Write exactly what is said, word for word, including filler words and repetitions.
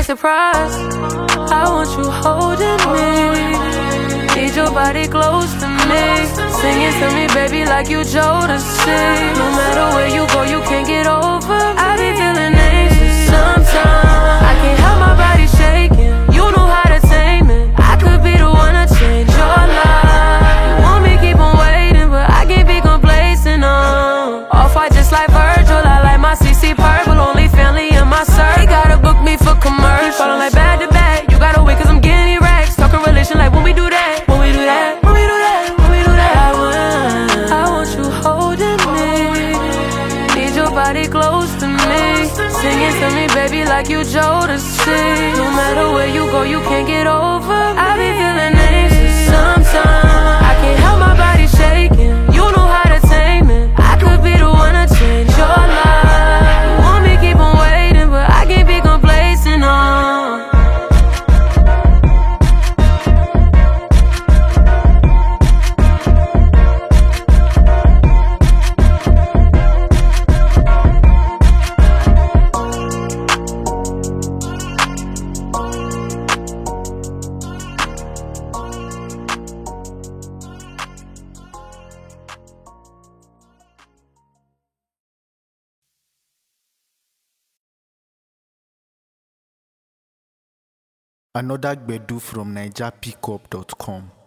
surprised. I want you holding me. Need your body close to me. Singing to me, baby, like you Jodeci. No matter where you go, you can't get over me. I be feeling anxious sometimes. I can't help my body shaking. You know how to tame it. I could be the one to change your life. You want me keep on waiting, but I can't be complacent. Uh. Off-white just like Virgil. I like my C C purple. Only family in my circle. They gotta book me for commercial. Falling like bad to bad. You gotta wait cause I'm getting racks. Talk a relation like when we do that. When we do that. When we do that. When we do that. I want, I want you holding me. Need your body close to me. Singing to me, baby, like you Jodeci. No matter where you go, you can't get over me. I be feeling anxious sometimes. I can't help my body shaking. You know how to tame it. I could be the one to change your life. You want me keep on waiting, but I can't be complacent. On. Another Gbedu from Niger Pickup dot com.